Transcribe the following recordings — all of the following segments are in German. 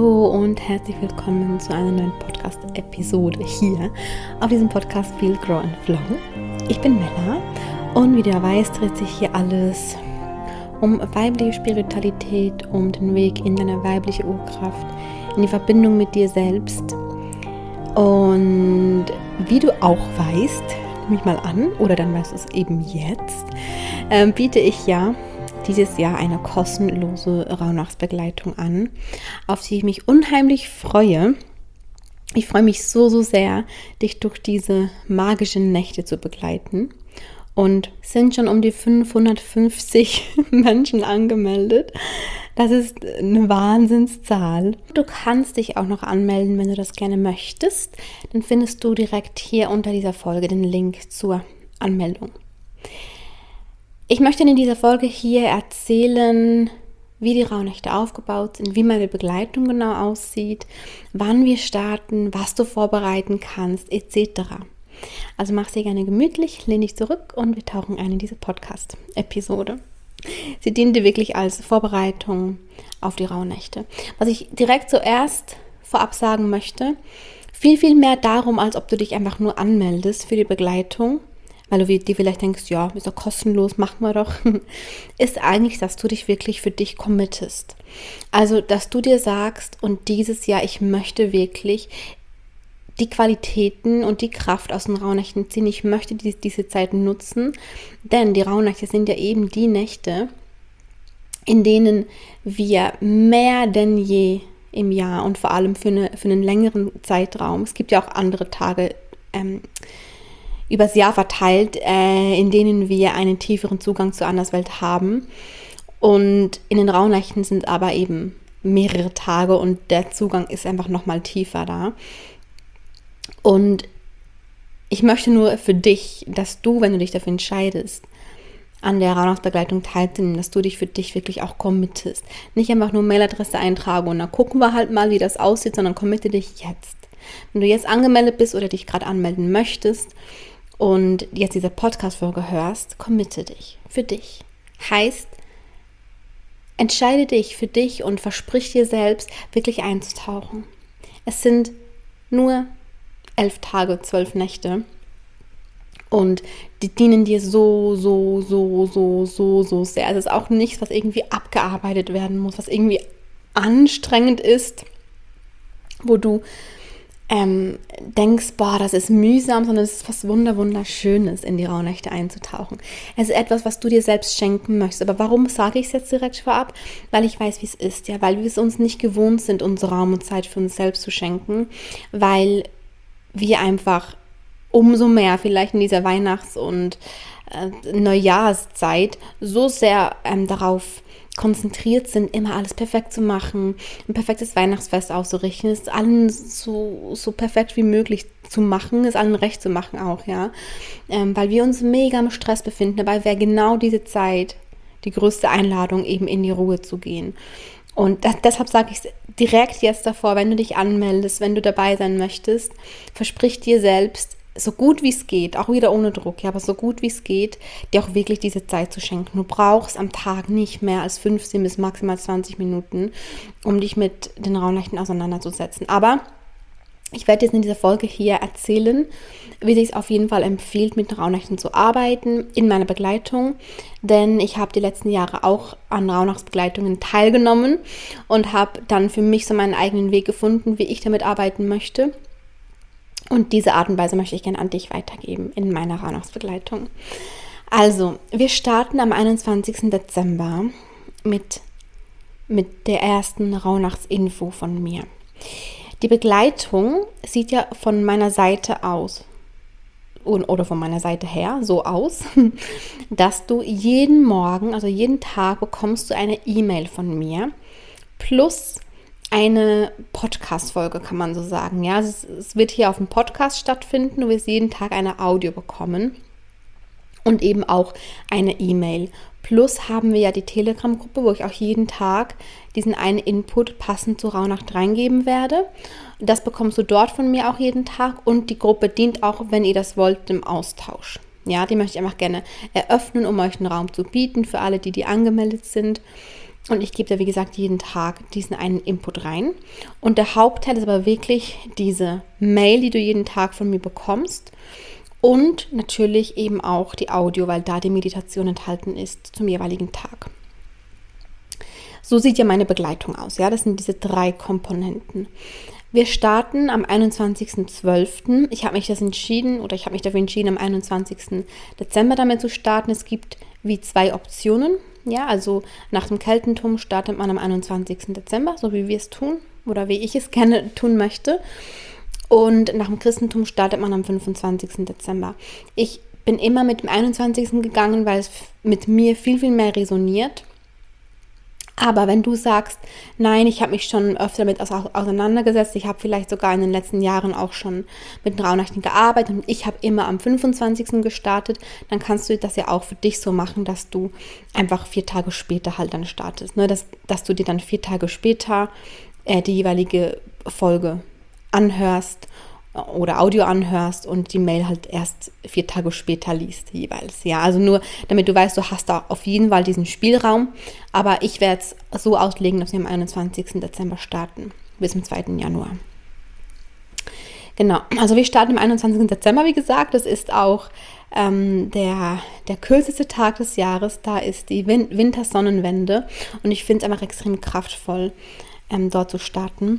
Hallo und herzlich willkommen zu einer neuen Podcast-Episode hier auf diesem Podcast Feel, Grow and Flow. Ich bin Mella und wie du ja weißt, dreht sich hier alles um weibliche Spiritualität, um den Weg in deine weibliche Urkraft, in die Verbindung mit dir selbst. Und wie du auch weißt, nehme ich mal an, oder dann weißt du es eben jetzt, biete ich ja dieses Jahr eine kostenlose Rauhnachtsbegleitung an, auf die ich mich unheimlich freue. Ich freue mich so sehr, dich durch diese magischen Nächte zu begleiten. Und sind schon um die 550 Menschen angemeldet. Das ist eine Wahnsinnszahl. Du kannst dich auch noch anmelden, wenn du das gerne möchtest. Dann findest du direkt hier unter dieser Folge den Link zur Anmeldung. Ich möchte in dieser Folge hier erzählen, wie die Rauhnächte aufgebaut sind, wie meine Begleitung genau aussieht, wann wir starten, was du vorbereiten kannst, etc. Also mach sie gerne gemütlich, lehn dich zurück und wir tauchen ein in diese Podcast-Episode. Sie dient dir wirklich als Vorbereitung auf die Rauhnächte. Was ich direkt zuerst vorab sagen möchte, viel mehr darum, als ob du dich einfach nur anmeldest für die Begleitung, weil du dir vielleicht denkst, ja, ist doch kostenlos, machen wir doch, ist eigentlich, dass du dich wirklich für dich committest. Also, dass du dir sagst, und dieses Jahr, ich möchte wirklich die Qualitäten und die Kraft aus den Rauhnächten ziehen. Ich möchte diese Zeit nutzen, denn die Rauhnächte sind ja eben die Nächte, in denen wir mehr denn je im Jahr und vor allem für einen längeren Zeitraum, es gibt ja auch andere Tage, übers Jahr verteilt, in denen wir einen tieferen Zugang zur Anderswelt haben. Und in den Rauhnächten sind aber eben mehrere Tage und der Zugang ist einfach nochmal tiefer da. Und ich möchte nur für dich, dass du, wenn du dich dafür entscheidest, an der Rauhnachtsbegleitung teilzunehmen, dass du dich für dich wirklich auch committest. Nicht einfach nur Mailadresse eintragen und dann gucken wir halt mal, wie das aussieht, sondern committe dich jetzt. Wenn du jetzt angemeldet bist oder dich gerade anmelden möchtest und jetzt diese Podcast-Folge hörst, committe dich für dich. Heißt, entscheide dich für dich und versprich dir selbst, wirklich einzutauchen. Es sind nur 11 Tage, 12 Nächte und die dienen dir so sehr. Es ist auch nichts, was irgendwie abgearbeitet werden muss, was irgendwie anstrengend ist, wo du denkst, boah, das ist mühsam, sondern es ist was Wunderschönes, in die Rauhnächte einzutauchen. Es ist etwas, was du dir selbst schenken möchtest. Aber warum sage ich es jetzt direkt vorab? Weil ich weiß, wie es ist, ja, weil wir es uns nicht gewohnt sind, unsere Raum und Zeit für uns selbst zu schenken, weil wir einfach umso mehr vielleicht in dieser Weihnachts- und Neujahrszeit so sehr darauf konzentriert sind, immer alles perfekt zu machen, ein perfektes Weihnachtsfest auszurichten, es allen so perfekt wie möglich zu machen, es allen recht zu machen auch, ja, weil wir uns mega im Stress befinden, dabei wäre genau diese Zeit die größte Einladung, eben in die Ruhe zu gehen. Und deshalb sage ich es direkt jetzt davor, wenn du dich anmeldest, wenn du dabei sein möchtest, versprich dir selbst, so gut wie es geht, auch wieder ohne Druck, ja, aber so gut wie es geht, dir auch wirklich diese Zeit zu schenken. Du brauchst am Tag nicht mehr als 15 bis maximal 20 Minuten, um dich mit den Rauhnächten auseinanderzusetzen. Aber ich werde jetzt in dieser Folge hier erzählen, wie sich es auf jeden Fall empfiehlt, mit den Rauhnächten zu arbeiten in meiner Begleitung, denn ich habe die letzten Jahre auch an Rauhnachtsbegleitungen teilgenommen und habe dann für mich so meinen eigenen Weg gefunden, wie ich damit arbeiten möchte. Und diese Art und Weise möchte ich gerne an dich weitergeben in meiner Rauhnachtsbegleitung. Also, wir starten am 21. Dezember mit der ersten Rauhnachtsinfo von mir. Die Begleitung sieht ja von meiner Seite aus oder von meiner Seite her so aus, dass du jeden Morgen, also jeden Tag bekommst du eine E-Mail von mir plus eine Podcast-Folge, kann man so sagen. Ja, es wird hier auf dem Podcast stattfinden. Du wirst jeden Tag eine Audio bekommen und eben auch eine E-Mail. Plus haben wir ja die Telegram-Gruppe, wo ich auch jeden Tag diesen einen Input passend zur Rauhnacht reingeben werde. Das bekommst du dort von mir auch jeden Tag und die Gruppe dient auch, wenn ihr das wollt, dem Austausch. Ja, die möchte ich einfach gerne eröffnen, um euch einen Raum zu bieten für alle, die angemeldet sind. Und ich gebe da, wie gesagt, jeden Tag diesen einen Input rein. Und der Hauptteil ist aber wirklich diese Mail, die du jeden Tag von mir bekommst. Und natürlich eben auch die Audio, weil da die Meditation enthalten ist zum jeweiligen Tag. So sieht ja meine Begleitung aus. Ja, das sind diese 3 Komponenten. Wir starten am 21.12. Ich habe mich dafür entschieden, am 21. Dezember damit zu starten. Es gibt wie 2 Optionen. Ja, also nach dem Keltentum startet man am 21. Dezember, so wie wir es tun oder wie ich es gerne tun möchte. Und nach dem Christentum startet man am 25. Dezember. Ich bin immer mit dem 21. gegangen, weil es mit mir viel, viel mehr resoniert. Aber wenn du sagst, nein, ich habe mich schon öfter damit auseinandergesetzt, ich habe vielleicht sogar in den letzten Jahren auch schon mit den Rauhnächten gearbeitet und ich habe immer am 25. gestartet, dann kannst du das ja auch für dich so machen, dass du einfach 4 Tage später halt dann startest. Ne? Dass du dir dann 4 Tage später die jeweilige Folge anhörst oder Audio anhörst und die Mail halt erst 4 Tage später liest jeweils. Ja, also nur, damit du weißt, du hast da auf jeden Fall diesen Spielraum, aber ich werde es so auslegen, dass wir am 21. Dezember starten, bis zum 2. Januar. Genau, also wir starten am 21. Dezember, wie gesagt, das ist auch der kürzeste Tag des Jahres, da ist die Wintersonnenwende und ich finde es einfach extrem kraftvoll, dort zu starten.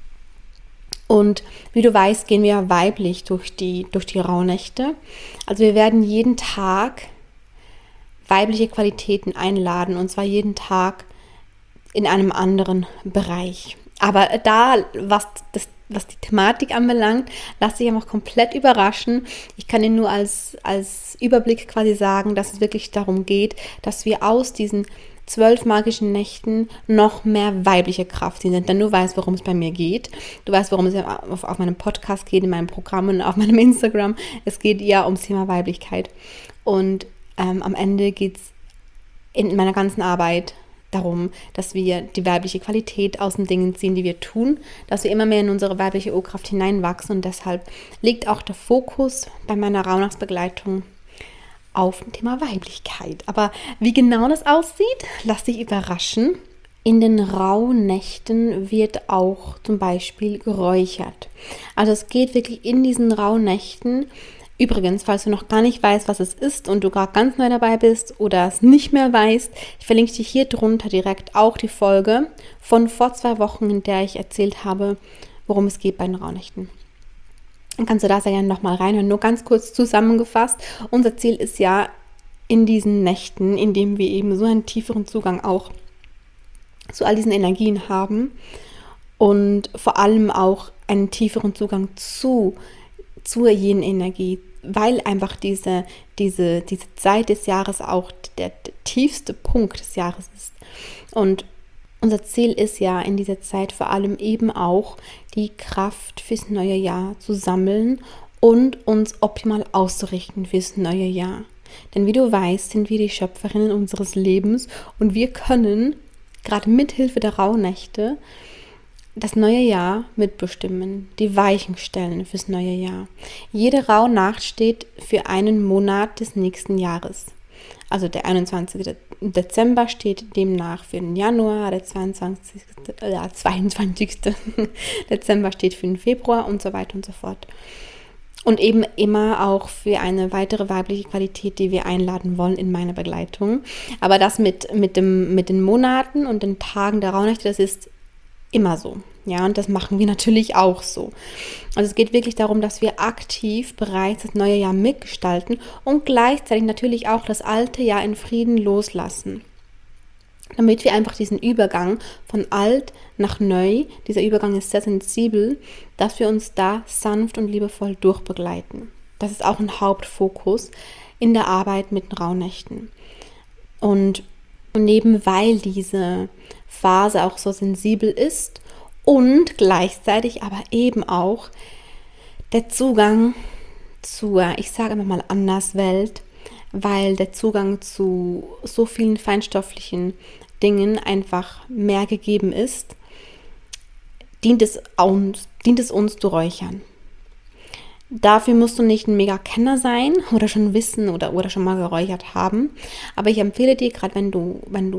Und wie du weißt, gehen wir weiblich durch die Rauhnächte. Also wir werden jeden Tag weibliche Qualitäten einladen und zwar jeden Tag in einem anderen Bereich. Aber da, was die Thematik anbelangt, lass dich einfach komplett überraschen. Ich kann dir nur als Überblick quasi sagen, dass es wirklich darum geht, dass wir aus diesen 12 magischen Nächten noch mehr weibliche Kraft sind. Denn du weißt, worum es bei mir geht. Du weißt, worum es auf meinem Podcast geht, in meinem Programm und auf meinem Instagram. Es geht ja ums Thema Weiblichkeit. Und am Ende geht es in meiner ganzen Arbeit darum, dass wir die weibliche Qualität aus den Dingen ziehen, die wir tun, dass wir immer mehr in unsere weibliche Urkraft hineinwachsen. Und deshalb liegt auch der Fokus bei meiner Rauhnachtsbegleitung auf dem Thema Weiblichkeit. Aber wie genau das aussieht, lass dich überraschen. In den Rauhnächten wird auch zum Beispiel geräuchert. Also es geht wirklich in diesen Rauhnächten. Übrigens, falls du noch gar nicht weißt, was es ist und du gerade ganz neu dabei bist oder es nicht mehr weißt, ich verlinke dir hier drunter direkt auch die Folge von vor 2 Wochen, in der ich erzählt habe, worum es geht bei den Rauhnächten. Dann kannst du da sehr gerne nochmal reinhören. Nur ganz kurz zusammengefasst, unser Ziel ist ja in diesen Nächten, in denen wir eben so einen tieferen Zugang auch zu all diesen Energien haben und vor allem auch einen tieferen Zugang zur Yin-Energie, weil einfach diese Zeit des Jahres auch der tiefste Punkt des Jahres ist. Und unser Ziel ist ja in dieser Zeit vor allem eben auch die Kraft fürs neue Jahr zu sammeln und uns optimal auszurichten fürs neue Jahr. Denn wie du weißt, sind wir die Schöpferinnen unseres Lebens und wir können gerade mithilfe der Rauhnächte das neue Jahr mitbestimmen, die Weichen stellen fürs neue Jahr. Jede Rauhnacht steht für einen Monat des nächsten Jahres. Also der 21. Dezember steht demnach für den Januar, der 22. Dezember steht für den Februar und so weiter und so fort. Und eben immer auch für eine weitere weibliche Qualität, die wir einladen wollen in meine Begleitung. Aber das mit den Monaten und den Tagen der Rauhnächte, das ist immer so. Ja, und das machen wir natürlich auch so. Also es geht wirklich darum, dass wir aktiv bereits das neue Jahr mitgestalten und gleichzeitig natürlich auch das alte Jahr in Frieden loslassen. Damit wir einfach diesen Übergang von alt nach neu, dieser Übergang ist sehr sensibel, dass wir uns da sanft und liebevoll durchbegleiten. Das ist auch ein Hauptfokus in der Arbeit mit den Rauhnächten. Und neben weil diese Phase auch so sensibel ist und gleichzeitig aber eben auch der Zugang zur, ich sage immer mal Anderswelt, weil der Zugang zu so vielen feinstofflichen Dingen einfach mehr gegeben ist, dient es uns zu räuchern. Dafür musst du nicht ein Mega-Kenner sein oder schon wissen oder schon mal geräuchert haben. Aber ich empfehle dir, gerade wenn du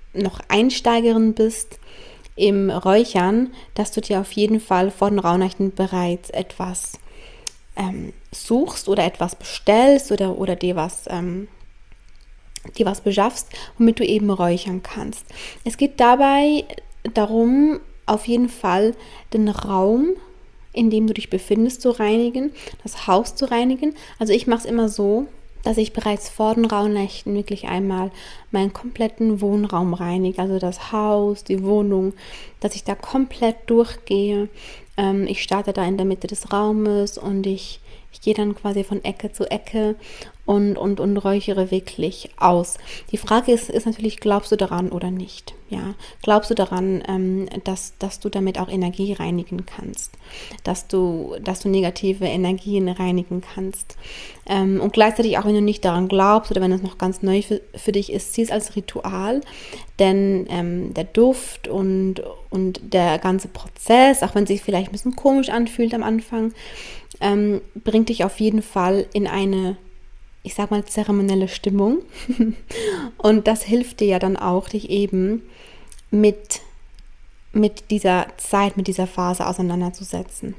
noch Einsteigerin bist im Räuchern, dass du dir auf jeden Fall vor den Rauhnächten bereits etwas suchst oder etwas bestellst oder dir was beschaffst, womit du eben räuchern kannst. Es geht dabei darum, auf jeden Fall den Raum, in dem du dich befindest, zu reinigen, das Haus zu reinigen. Also ich mache es immer so, dass ich bereits vor den Rauhnächten wirklich einmal meinen kompletten Wohnraum reinige, also das Haus, die Wohnung, dass ich da komplett durchgehe. Ich starte da in der Mitte des Raumes und ich gehe dann quasi von Ecke zu Ecke und räuchere wirklich aus. Die Frage ist natürlich, glaubst du daran oder nicht? Ja, glaubst du daran, dass du damit auch Energie reinigen kannst, dass du negative Energien reinigen kannst? Und gleichzeitig auch, wenn du nicht daran glaubst oder wenn es noch ganz neu für dich ist, sieh es als Ritual, denn der Duft und der ganze Prozess, auch wenn es sich vielleicht ein bisschen komisch anfühlt am Anfang, bringt dich auf jeden Fall in eine, ich sag mal, zeremonielle Stimmung. Und das hilft dir ja dann auch, dich eben mit dieser Zeit, mit dieser Phase auseinanderzusetzen.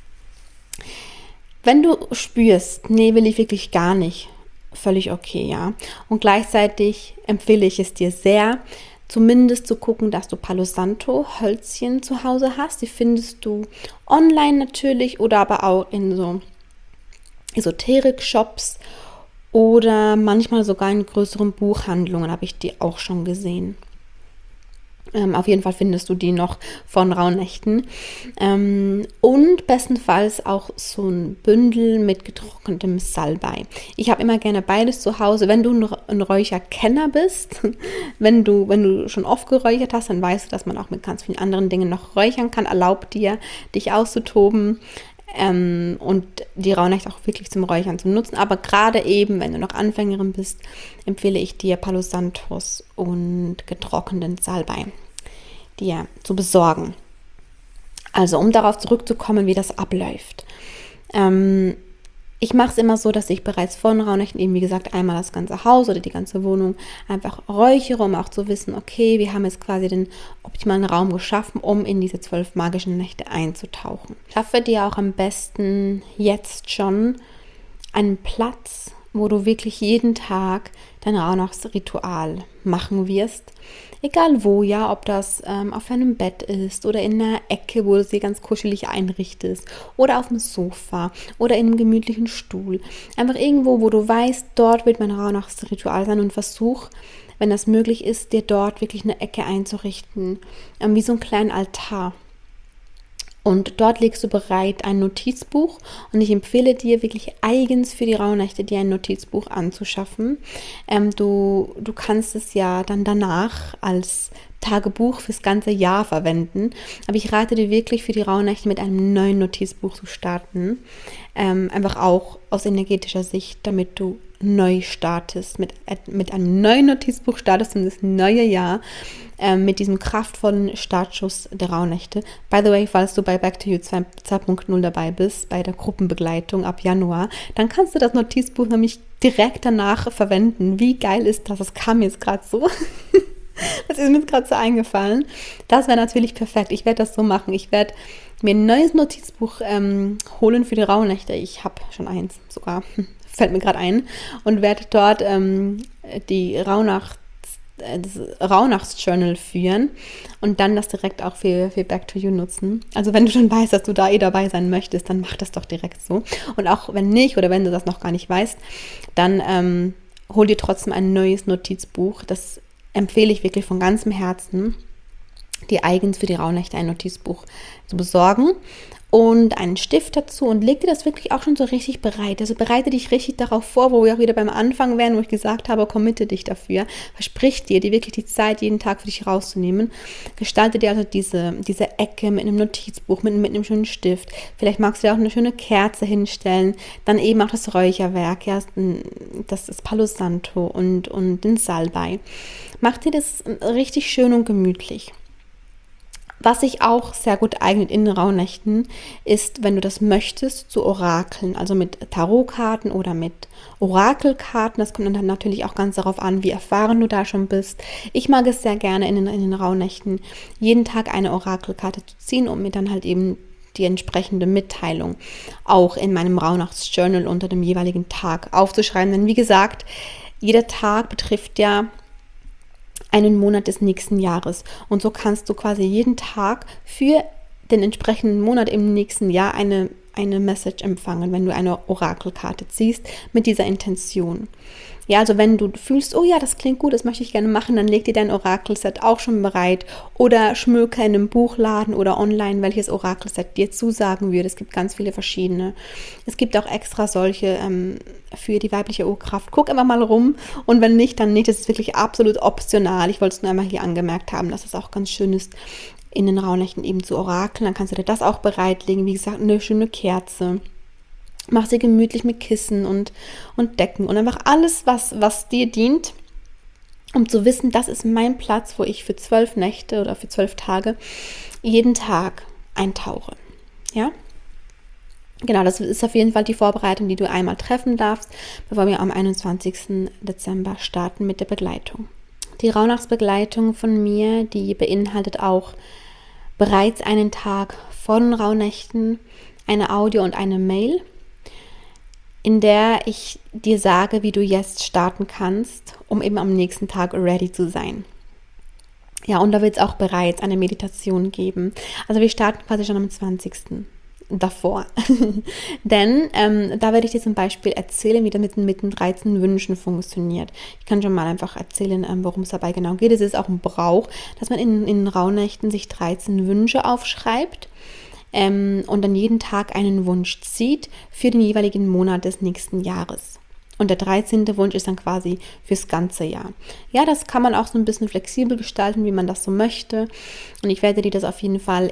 Wenn du spürst, nee, will ich wirklich gar nicht, völlig okay, ja. Und gleichzeitig empfehle ich es dir sehr, zumindest zu gucken, dass du Palo Santo Hölzchen zu Hause hast. Die findest du online natürlich oder aber auch in so Esoterik-Shops oder manchmal sogar in größeren Buchhandlungen, habe ich die auch schon gesehen. Auf jeden Fall findest du die noch von Rauhnächten. Und bestenfalls auch so ein Bündel mit getrocknetem Salbei. Ich habe immer gerne beides zu Hause. Wenn du ein Räucherkenner bist, wenn du schon oft geräuchert hast, dann weißt du, dass man auch mit ganz vielen anderen Dingen noch räuchern kann. Erlaubt dir, dich auszutoben. Und die Rauhnächte auch wirklich zum Räuchern zu nutzen. Aber gerade eben, wenn du noch Anfängerin bist, empfehle ich dir Palo Santos und getrockneten Salbei dir zu besorgen. Also, um darauf zurückzukommen, wie das abläuft. Ich mache es immer so, dass ich bereits vor den Rauhnächten eben, wie gesagt, einmal das ganze Haus oder die ganze Wohnung einfach räuchere, um auch zu wissen, okay, wir haben jetzt quasi den optimalen Raum geschaffen, um in diese 12 magischen Nächte einzutauchen. Schaffe dir auch am besten jetzt schon einen Platz, wo du wirklich jeden Tag dein Rauhnachtsritual machen wirst. Egal wo, ja, ob das auf einem Bett ist oder in einer Ecke, wo du sie ganz kuschelig einrichtest oder auf dem Sofa oder in einem gemütlichen Stuhl. Einfach irgendwo, wo du weißt, dort wird mein Rauhnachtsritual sein und versuch, wenn das möglich ist, dir dort wirklich eine Ecke einzurichten, wie so einen kleinen Altar. Und dort legst du bereit ein Notizbuch und ich empfehle dir wirklich eigens für die Rauhnächte dir ein Notizbuch anzuschaffen. Du kannst es ja dann danach als Tagebuch fürs ganze Jahr verwenden, aber ich rate dir wirklich für die Rauhnächte mit einem neuen Notizbuch zu starten. Einfach auch aus energetischer Sicht, damit du neu startest, mit einem neuen Notizbuch startest in das neue Jahr, mit diesem kraftvollen Startschuss der Rauhnächte. By the way, falls du bei Back to You 2.0 dabei bist, bei der Gruppenbegleitung ab Januar, dann kannst du das Notizbuch nämlich direkt danach verwenden. Wie geil ist das? Das kam jetzt gerade so. Das ist mir gerade so eingefallen. Das wäre natürlich perfekt. Ich werde das so machen. Ich werde mir ein neues Notizbuch holen für die Rauhnächte. Ich habe schon eins sogar, fällt mir gerade ein. Und werde dort das Rauhnachtsjournal führen und dann das direkt auch für Back to You nutzen. Also wenn du schon weißt, dass du da dabei sein möchtest, dann mach das doch direkt so. Und auch wenn nicht oder wenn du das noch gar nicht weißt, dann hol dir trotzdem ein neues Notizbuch. Das empfehle ich wirklich von ganzem Herzen, dir eigens für die Rauhnächte ein Notizbuch zu besorgen und einen Stift dazu und leg dir das wirklich auch schon so richtig bereit. Also bereite dich richtig darauf vor, wo wir auch wieder beim Anfang wären, wo ich gesagt habe, committe dich dafür. Versprich dir wirklich die Zeit, jeden Tag für dich rauszunehmen. Gestalte dir also diese Ecke mit einem Notizbuch, mit einem schönen Stift. Vielleicht magst du dir auch eine schöne Kerze hinstellen. Dann eben auch das Räucherwerk, ja, das ist Palo Santo und den Salbei. Mach dir das richtig schön und gemütlich. Was sich auch sehr gut eignet in den Rauhnächten, ist, wenn du das möchtest, zu orakeln, also mit Tarotkarten oder mit Orakelkarten. Das kommt dann natürlich auch ganz darauf an, wie erfahren du da schon bist. Ich mag es sehr gerne in den Rauhnächten, jeden Tag eine Orakelkarte zu ziehen, um mir dann halt eben die entsprechende Mitteilung auch in meinem Rauhnachtsjournal unter dem jeweiligen Tag aufzuschreiben. Denn wie gesagt, jeder Tag betrifft ja einen Monat des nächsten Jahres. Und so kannst du quasi jeden Tag für den entsprechenden Monat im nächsten Jahr eine Message empfangen, wenn du eine Orakelkarte ziehst mit dieser Intention. Ja, also wenn du fühlst, oh ja, das klingt gut, das möchte ich gerne machen, dann leg dir dein Orakelset auch schon bereit oder schmöke in einem Buchladen oder online, welches Orakelset dir zusagen würde. Es gibt ganz viele verschiedene. Es gibt auch extra solche für die weibliche Urkraft. Guck einfach mal rum und wenn nicht, dann nicht. Das ist wirklich absolut optional. Ich wollte es nur einmal hier angemerkt haben, dass es auch ganz schön ist, in den Rauhnächten eben zu orakeln. Dann kannst du dir das auch bereitlegen. Wie gesagt, eine schöne Kerze. Mach sie gemütlich mit Kissen und Decken und einfach alles, was dir dient, um zu wissen, das ist mein Platz, wo ich für 12 Nächte oder für 12 Tage jeden Tag eintauche. Ja? Genau, das ist auf jeden Fall die Vorbereitung, die du einmal treffen darfst, bevor wir am 21. Dezember starten mit der Begleitung. Die Rauhnachtsbegleitung von mir, die beinhaltet auch bereits einen Tag vor den Rauhnächten, eine Audio und eine Mail, in der ich dir sage, wie du jetzt starten kannst, um eben am nächsten Tag ready zu sein. Ja, und da wird es auch bereits eine Meditation geben. Also wir starten quasi schon am 20. davor. Denn da werde ich dir zum Beispiel erzählen, wie das mit den 13 Wünschen funktioniert. Ich kann schon mal einfach erzählen, worum es dabei genau geht. Es ist auch ein Brauch, dass man in den Rauhnächten sich 13 Wünsche aufschreibt. Und dann jeden Tag einen Wunsch zieht für den jeweiligen Monat des nächsten Jahres. Und der 13. Wunsch ist dann quasi fürs ganze Jahr. Ja, das kann man auch so ein bisschen flexibel gestalten, wie man das so möchte. Und ich werde dir das auf jeden Fall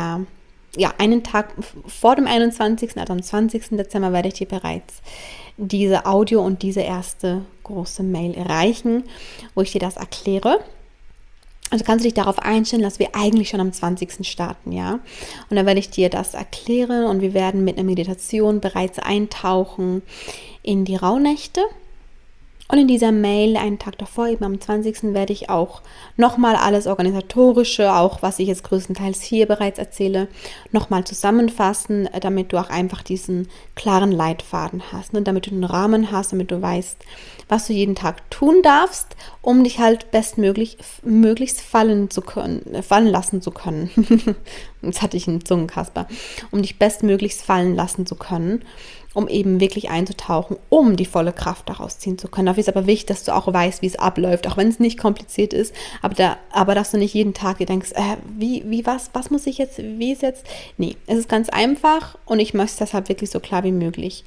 einen Tag vor dem 21., also am 20. Dezember, werde ich dir bereits diese Audio und diese erste große Mail erreichen, wo ich dir das erkläre. Also kannst du dich darauf einstellen, dass wir eigentlich schon am 20. starten, ja. Und dann werde ich dir das erklären und wir werden mit einer Meditation bereits eintauchen in die Rauhnächte. Und in dieser Mail, einen Tag davor, eben am 20. werde ich auch nochmal alles Organisatorische, auch was ich jetzt größtenteils hier bereits erzähle, nochmal zusammenfassen, damit du auch einfach diesen klaren Leitfaden hast, ne? Damit du einen Rahmen hast, damit du weißt, was du jeden Tag tun darfst, um dich halt möglichst fallen lassen zu können. Jetzt hatte ich einen Zungenkasper. Um dich bestmöglichst fallen lassen zu können, um eben wirklich einzutauchen, um die volle Kraft daraus ziehen zu können. Dafür ist aber wichtig, dass du auch weißt, wie es abläuft, auch wenn es nicht kompliziert ist, aber dass du nicht jeden Tag dir denkst, was muss ich jetzt, wie ist jetzt? Nee, es ist ganz einfach und ich möchte das halt wirklich so klar wie möglich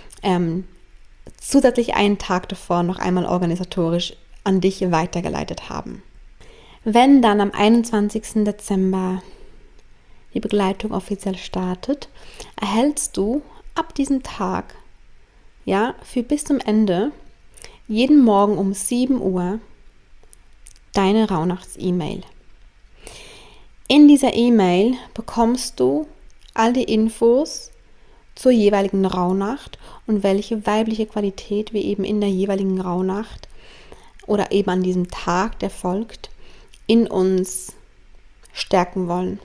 zusätzlich einen Tag davor noch einmal organisatorisch an dich weitergeleitet haben. Wenn dann am 21. Dezember die Begleitung offiziell startet, erhältst du ab diesem Tag, ja, für bis zum Ende, jeden Morgen um 7 Uhr deine Rauhnachts-E-Mail. In dieser E-Mail bekommst du all die Infos zur jeweiligen Rauhnacht und welche weibliche Qualität wir eben in der jeweiligen Rauhnacht oder eben an diesem Tag, der folgt, in uns stärken wollen.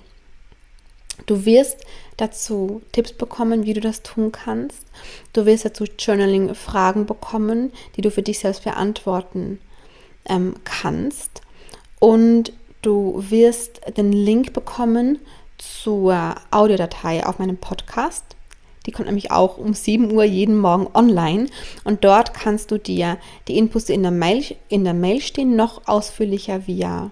Du wirst dazu Tipps bekommen, wie du das tun kannst. Du wirst dazu Journaling-Fragen bekommen, die du für dich selbst beantworten kannst. Und du wirst den Link bekommen zur Audiodatei auf meinem Podcast. Die kommt nämlich auch um 7 Uhr jeden Morgen online. Und dort kannst du dir die Infos, die in der Mail stehen, noch ausführlicher via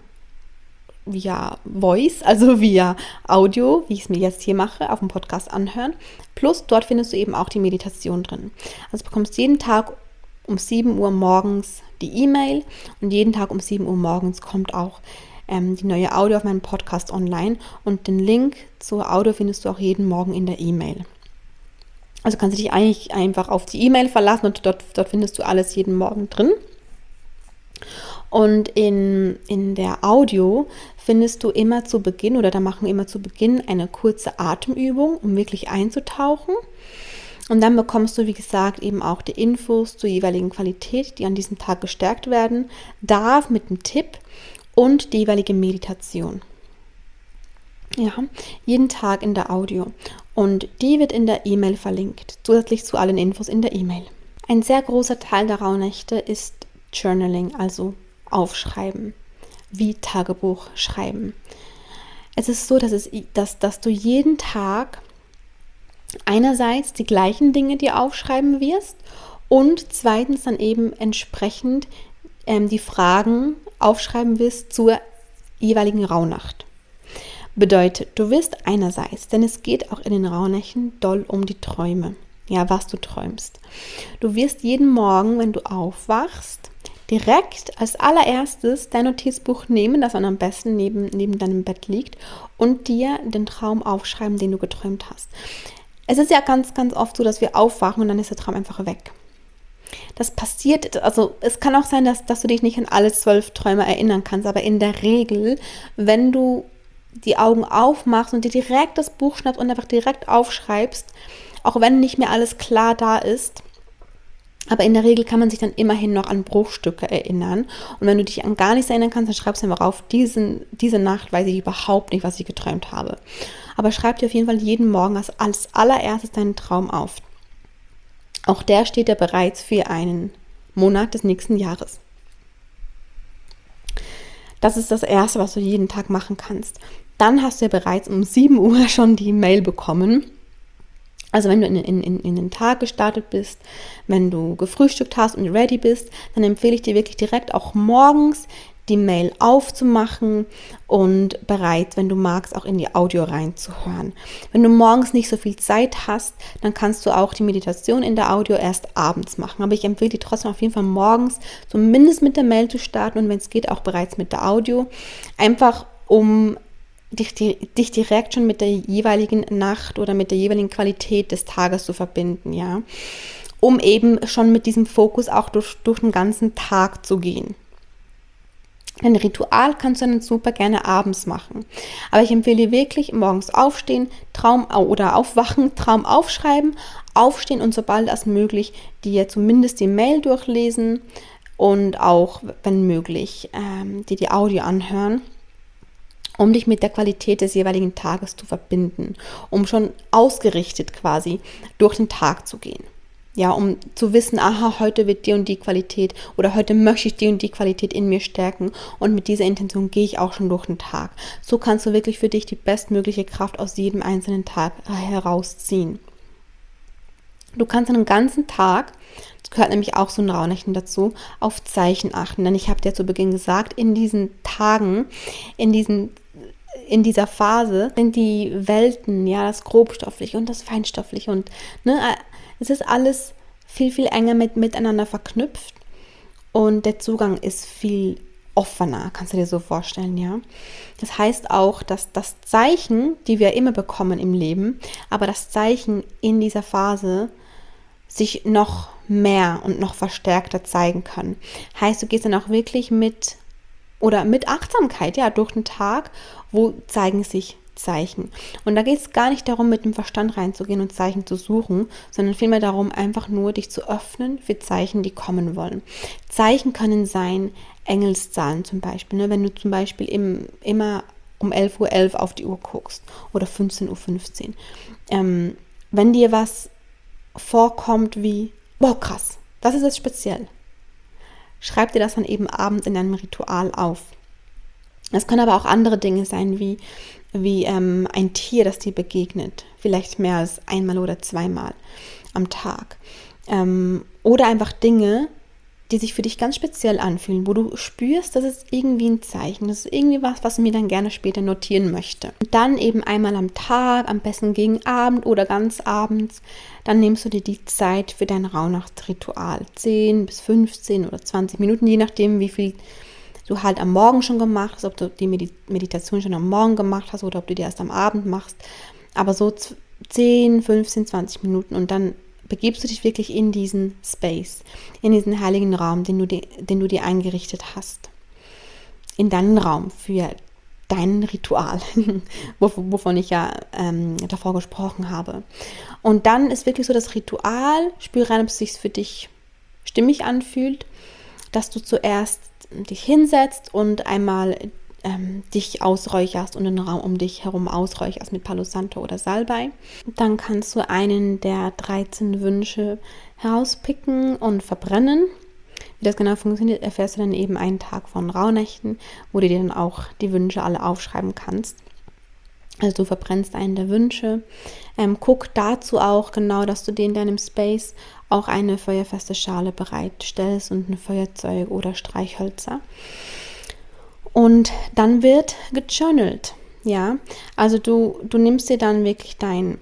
Voice, also via Audio, wie ich es mir jetzt hier mache, auf dem Podcast anhören. Plus dort findest du eben auch die Meditation drin. Also du bekommst jeden Tag um 7 Uhr morgens die E-Mail und jeden Tag um 7 Uhr morgens kommt auch die neue Audio auf meinem Podcast online und den Link zur Audio findest du auch jeden Morgen in der E-Mail. Also kannst du dich eigentlich einfach auf die E-Mail verlassen und dort findest du alles jeden Morgen drin. Und in der Audio findest du immer zu Beginn oder da machen wir immer zu Beginn eine kurze Atemübung, um wirklich einzutauchen. Und dann bekommst du, wie gesagt, eben auch die Infos zur jeweiligen Qualität, die an diesem Tag gestärkt werden darf, mit einem Tipp und die jeweilige Meditation. Ja, jeden Tag in der Audio. Und die wird in der E-Mail verlinkt, zusätzlich zu allen Infos in der E-Mail. Ein sehr großer Teil der Rauhnächte ist Journaling, also Aufschreiben, wie Tagebuch schreiben. Es ist so, dass du jeden Tag einerseits die gleichen Dinge dir aufschreiben wirst und zweitens dann eben entsprechend die Fragen aufschreiben wirst zur jeweiligen Rauhnacht. Bedeutet, du wirst einerseits, denn es geht auch in den Rauhnächten doll um die Träume, ja, was du träumst. Du wirst jeden Morgen, wenn du aufwachst, direkt als allererstes dein Notizbuch nehmen, das dann am besten neben deinem Bett liegt, und dir den Traum aufschreiben, den du geträumt hast. Es ist ja ganz, ganz oft so, dass wir aufwachen und dann ist der Traum einfach weg. Das passiert, also es kann auch sein, dass du dich nicht an alle 12 Träume erinnern kannst, aber in der Regel, wenn du die Augen aufmachst und dir direkt das Buch schnappst und einfach direkt aufschreibst, auch wenn nicht mehr alles klar da ist, aber in der Regel kann man sich dann immerhin noch an Bruchstücke erinnern. Und wenn du dich an gar nichts erinnern kannst, dann schreibst du einfach auf, diese Nacht weiß ich überhaupt nicht, was ich geträumt habe. Aber schreib dir auf jeden Fall jeden Morgen als allererstes deinen Traum auf. Auch der steht ja bereits für einen Monat des nächsten Jahres. Das ist das Erste, was du jeden Tag machen kannst. Dann hast du ja bereits um 7 Uhr schon die Mail bekommen. Also wenn du in den Tag gestartet bist, wenn du gefrühstückt hast und ready bist, dann empfehle ich dir wirklich direkt auch morgens die Mail aufzumachen und bereits, wenn du magst, auch in die Audio reinzuhören. Wenn du morgens nicht so viel Zeit hast, dann kannst du auch die Meditation in der Audio erst abends machen. Aber ich empfehle dir trotzdem auf jeden Fall morgens zumindest mit der Mail zu starten und wenn es geht, auch bereits mit der Audio. Einfach um dich direkt schon mit der jeweiligen Nacht oder mit der jeweiligen Qualität des Tages zu verbinden, ja. Um eben schon mit diesem Fokus auch durch den ganzen Tag zu gehen. Ein Ritual kannst du dann super gerne abends machen. Aber ich empfehle wirklich morgens aufstehen, Traum oder aufwachen, Traum aufschreiben, aufstehen und sobald als möglich dir zumindest die Mail durchlesen und auch, wenn möglich, dir die Audio anhören, um dich mit der Qualität des jeweiligen Tages zu verbinden, um schon ausgerichtet quasi durch den Tag zu gehen. Ja, um zu wissen, aha, heute wird die und die Qualität oder heute möchte ich die und die Qualität in mir stärken und mit dieser Intention gehe ich auch schon durch den Tag. So kannst du wirklich für dich die bestmögliche Kraft aus jedem einzelnen Tag herausziehen. Du kannst einen ganzen Tag, das gehört nämlich auch so ein Rauhnächten dazu, auf Zeichen achten. Denn ich habe dir zu Beginn gesagt, in diesen Tagen, in dieser Phase sind die Welten, ja, das Grobstoffliche und das Feinstoffliche und es ist alles viel, viel enger miteinander verknüpft und der Zugang ist viel offener, kannst du dir so vorstellen, ja. Das heißt auch, dass das Zeichen, die wir immer bekommen im Leben, aber das Zeichen in dieser Phase sich noch mehr und noch verstärkter zeigen können. Heißt, du gehst dann auch wirklich mit Achtsamkeit, ja, durch den Tag, wo zeigen sich Zeichen. Und da geht es gar nicht darum, mit dem Verstand reinzugehen und Zeichen zu suchen, sondern vielmehr darum, einfach nur dich zu öffnen für Zeichen, die kommen wollen. Zeichen können sein, Engelszahlen zum Beispiel, ne? Wenn du zum Beispiel immer um 11:11 Uhr auf die Uhr guckst oder 15:15 Uhr. Wenn dir was vorkommt wie, boah, krass, das ist jetzt speziell. Schreib dir das dann eben abends in einem Ritual auf. Es können aber auch andere Dinge sein, wie ein Tier, das dir begegnet. Vielleicht mehr als einmal oder zweimal am Tag. Oder einfach Dinge, die sich für dich ganz speziell anfühlen, wo du spürst, das ist irgendwie ein Zeichen, das ist irgendwie was ich mir dann gerne später notieren möchte. Und dann eben einmal am Tag, am besten gegen Abend oder ganz abends, dann nimmst du dir die Zeit für dein Rauhnachtsritual. 10 bis 15 oder 20 Minuten, je nachdem, wie viel du halt am Morgen schon gemacht hast, ob du die Meditation schon am Morgen gemacht hast oder ob du die erst am Abend machst. Aber so 10, 15, 20 Minuten und dann begibst du dich wirklich in diesen Space, in diesen heiligen Raum, den du dir eingerichtet hast. In deinen Raum für dein Ritual, wovon ich ja davor gesprochen habe. Und dann ist wirklich so das Ritual, spüre rein, ob es sich für dich stimmig anfühlt, dass du zuerst dich hinsetzt und einmal dich ausräucherst und den Raum um dich herum ausräucherst mit Palo Santo oder Salbei. Dann kannst du einen der 13 Wünsche herauspicken und verbrennen. Wie das genau funktioniert, erfährst du dann eben einen Tag von Rauhnächten, wo du dir dann auch die Wünsche alle aufschreiben kannst. Also du verbrennst einen der Wünsche. Guck dazu auch genau, dass du dir in deinem Space auch eine feuerfeste Schale bereitstellst und ein Feuerzeug oder Streichhölzer. Und dann wird gejournalt, ja. Also du nimmst dir dann wirklich dein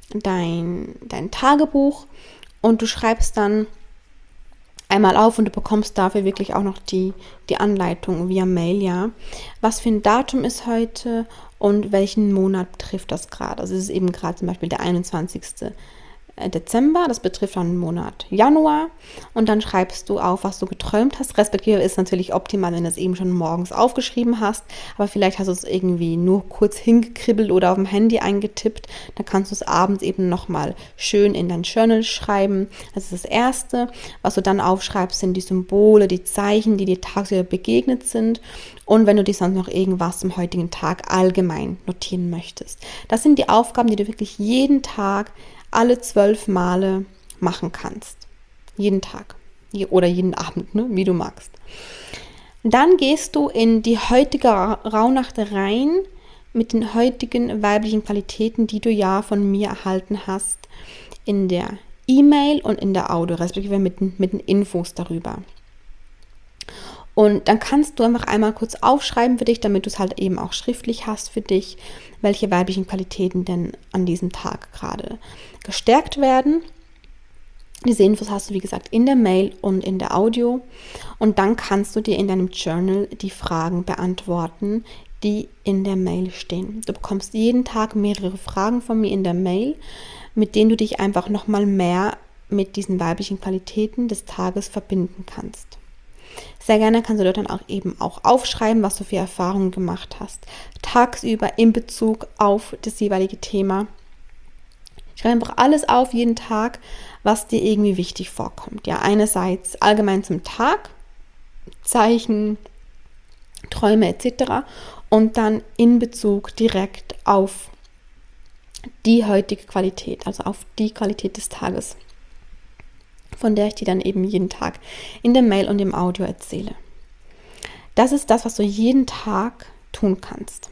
Tagebuch und du schreibst dann einmal auf und du bekommst dafür wirklich auch noch die Anleitung via Mail, ja. Was für ein Datum ist heute und welchen Monat betrifft das gerade? Also es ist eben gerade zum Beispiel der 21. Dezember, das betrifft dann den Monat Januar und dann schreibst du auf, was du geträumt hast, respektive ist natürlich optimal, wenn du es eben schon morgens aufgeschrieben hast, aber vielleicht hast du es irgendwie nur kurz hingekribbelt oder auf dem Handy eingetippt, dann kannst du es abends eben nochmal schön in dein Journal schreiben. Das ist das Erste. Was du dann aufschreibst, sind die Symbole, die Zeichen, die dir tagsüber begegnet sind und wenn du dir sonst noch irgendwas zum heutigen Tag allgemein notieren möchtest. Das sind die Aufgaben, die du wirklich jeden Tag alle 12 Male machen kannst. Jeden Tag oder jeden Abend, ne? Wie du magst. Dann gehst du in die heutige Rauhnacht rein mit den heutigen weiblichen Qualitäten, die du ja von mir erhalten hast in der E-Mail und in der Audio, respektive mit den Infos darüber. Und dann kannst du einfach einmal kurz aufschreiben für dich, damit du es halt eben auch schriftlich hast für dich, welche weiblichen Qualitäten denn an diesem Tag gerade gestärkt werden. Diese Infos hast du, wie gesagt, in der Mail und in der Audio. Und dann kannst du dir in deinem Journal die Fragen beantworten, die in der Mail stehen. Du bekommst jeden Tag mehrere Fragen von mir in der Mail, mit denen du dich einfach nochmal mehr mit diesen weiblichen Qualitäten des Tages verbinden kannst. Sehr gerne kannst du dort dann auch eben auch aufschreiben, was du für Erfahrungen gemacht hast, tagsüber in Bezug auf das jeweilige Thema. Schreib einfach alles auf, jeden Tag, was dir irgendwie wichtig vorkommt. Ja, einerseits allgemein zum Tag, Zeichen, Träume etc. und dann in Bezug direkt auf die heutige Qualität, also auf die Qualität des Tages, von der ich dir dann eben jeden Tag in der Mail und im Audio erzähle. Das ist das, was du jeden Tag tun kannst.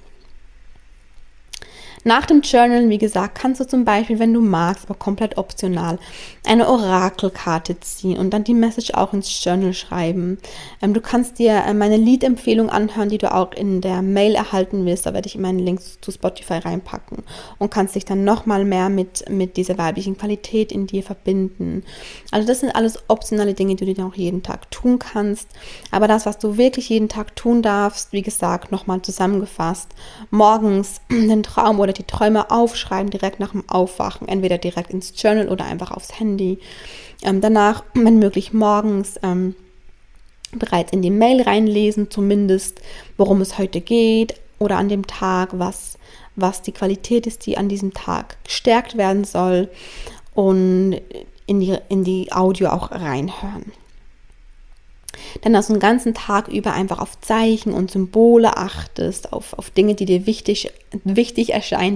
Nach dem Journal, wie gesagt, kannst du zum Beispiel, wenn du magst, aber komplett optional, eine Orakelkarte ziehen und dann die Message auch ins Journal schreiben. Du kannst dir meine Lied-Empfehlung anhören, die du auch in der Mail erhalten wirst. Da werde ich immer einen Link zu Spotify reinpacken und kannst dich dann nochmal mehr mit dieser weiblichen Qualität in dir verbinden. Also das sind alles optionale Dinge, die du dann auch jeden Tag tun kannst. Aber das, was du wirklich jeden Tag tun darfst, wie gesagt, nochmal zusammengefasst, morgens den Traum oder die Träume aufschreiben, direkt nach dem Aufwachen, entweder direkt ins Journal oder einfach aufs Handy. Danach, wenn möglich, morgens bereits in die Mail reinlesen, zumindest, worum es heute geht oder an dem Tag, was die Qualität ist, die an diesem Tag gestärkt werden soll und in die Audio auch reinhören. Dann, dass du den ganzen Tag über einfach auf Zeichen und Symbole achtest, auf Dinge, die dir wichtig erscheinen,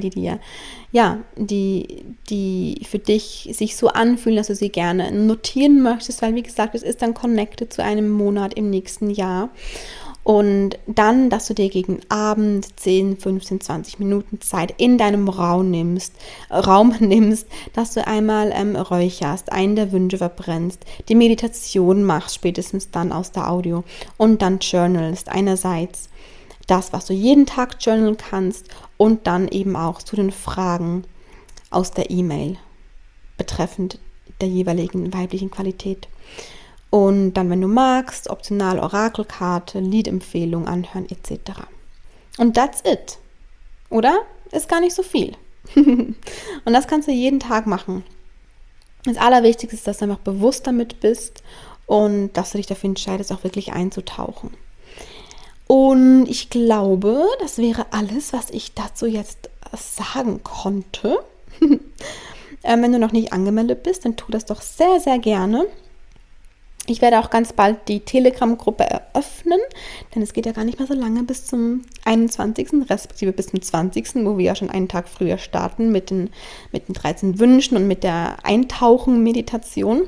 die für dich sich so anfühlen, dass du sie gerne notieren möchtest, weil, wie gesagt, es ist dann connected zu einem Monat im nächsten Jahr. Und dann, dass du dir gegen Abend 10, 15, 20 Minuten Zeit in deinem Raum nimmst, dass du einmal räucherst, einen der Wünsche verbrennst, die Meditation machst, spätestens dann aus der Audio und dann journalst. Einerseits das, was du jeden Tag journalen kannst und dann eben auch zu den Fragen aus der E-Mail betreffend der jeweiligen weiblichen Qualität. Und dann, wenn du magst, optional Orakelkarte, Liedempfehlung anhören etc. Und that's it. Oder? Ist gar nicht so viel. Und das kannst du jeden Tag machen. Das Allerwichtigste ist, dass du einfach bewusst damit bist und dass du dich dafür entscheidest, auch wirklich einzutauchen. Und ich glaube, das wäre alles, was ich dazu jetzt sagen konnte. Wenn du noch nicht angemeldet bist, dann tu das doch sehr, sehr gerne. Ich werde auch ganz bald die Telegram-Gruppe eröffnen, denn es geht ja gar nicht mehr so lange bis zum 21., respektive bis zum 20., wo wir ja schon einen Tag früher starten mit den 13 Wünschen und mit der Eintauchen-Meditation.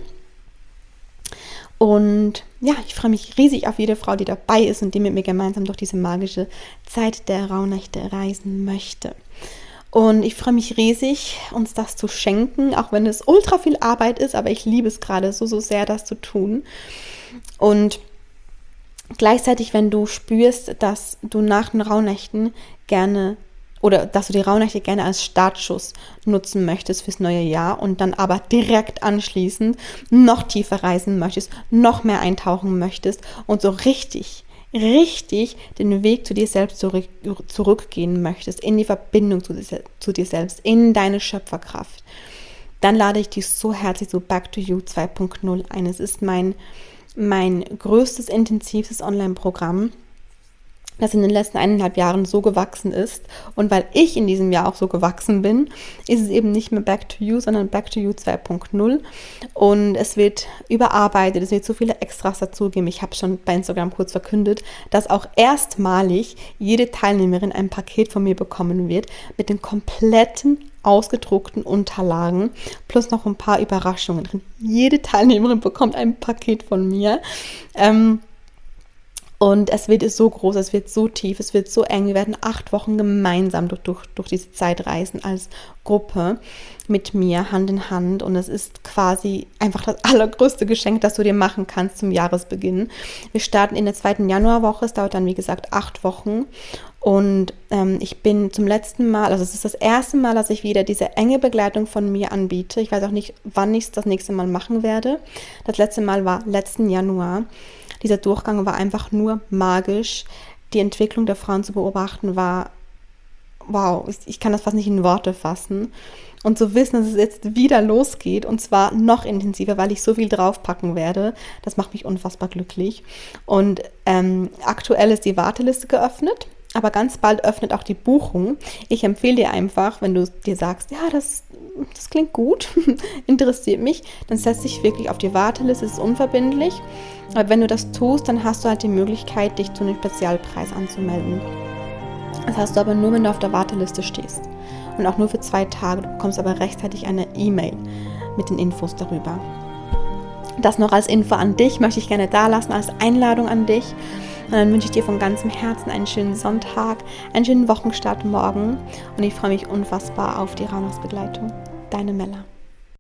Und ja, ich freue mich riesig auf jede Frau, die dabei ist und die mit mir gemeinsam durch diese magische Zeit der Rauhnächte reisen möchte. Und ich freue mich riesig, uns das zu schenken, auch wenn es ultra viel Arbeit ist, aber ich liebe es gerade so sehr, das zu tun. Und gleichzeitig, wenn du spürst, dass du nach den Rauhnächten gerne oder dass du die Rauhnächte gerne als Startschuss nutzen möchtest fürs neue Jahr und dann aber direkt anschließend noch tiefer reisen möchtest, noch mehr eintauchen möchtest und so richtig den Weg zu dir selbst zurückgehen möchtest, in die Verbindung zu dir selbst, in deine Schöpferkraft, dann lade ich dich so herzlich zu Back to You 2.0 ein. Es ist mein größtes, intensivstes Online-Programm, das in den letzten 1,5 Jahren so gewachsen ist. Und weil ich in diesem Jahr auch so gewachsen bin, ist es eben nicht mehr Back to You, sondern Back to You 2.0. Und es wird überarbeitet, es wird so viele Extras dazugeben. Ich habe schon bei Instagram kurz verkündet, dass auch erstmalig jede Teilnehmerin ein Paket von mir bekommen wird mit den kompletten ausgedruckten Unterlagen plus noch ein paar Überraschungen drin. Jede Teilnehmerin bekommt ein Paket von mir. Und es wird so groß, es wird so tief, es wird so eng. Wir werden 8 Wochen gemeinsam durch diese Zeit reisen als Gruppe mit mir, Hand in Hand. Und es ist quasi einfach das allergrößte Geschenk, das du dir machen kannst zum Jahresbeginn. Wir starten in der 2. Januarwoche. Es dauert dann, wie gesagt, 8 Wochen. Und ich bin zum letzten Mal, also es ist das erste Mal, dass ich wieder diese enge Begleitung von mir anbiete. Ich weiß auch nicht, wann ich es das nächste Mal machen werde. Das letzte Mal war letzten Januar. Dieser Durchgang war einfach nur magisch. Die Entwicklung der Frauen zu beobachten war, wow, ich kann das fast nicht in Worte fassen. Und zu wissen, dass es jetzt wieder losgeht und zwar noch intensiver, weil ich so viel draufpacken werde, das macht mich unfassbar glücklich. Und aktuell ist die Warteliste geöffnet, aber ganz bald öffnet auch die Buchung. Ich empfehle dir einfach, wenn du dir sagst, ja, das klingt gut, interessiert mich, dann setz dich wirklich auf die Warteliste, es ist unverbindlich. Aber wenn du das tust, dann hast du halt die Möglichkeit, dich zu einem Spezialpreis anzumelden. Das hast du aber nur, wenn du auf der Warteliste stehst. Und auch nur für 2 Tage. Du bekommst aber rechtzeitig eine E-Mail mit den Infos darüber. Das noch als Info an dich, möchte ich gerne da lassen, als Einladung an dich. Und dann wünsche ich dir von ganzem Herzen einen schönen Sonntag, einen schönen Wochenstart morgen. Und ich freue mich unfassbar auf die Rauhnachtsbegleitung. Deine Mella.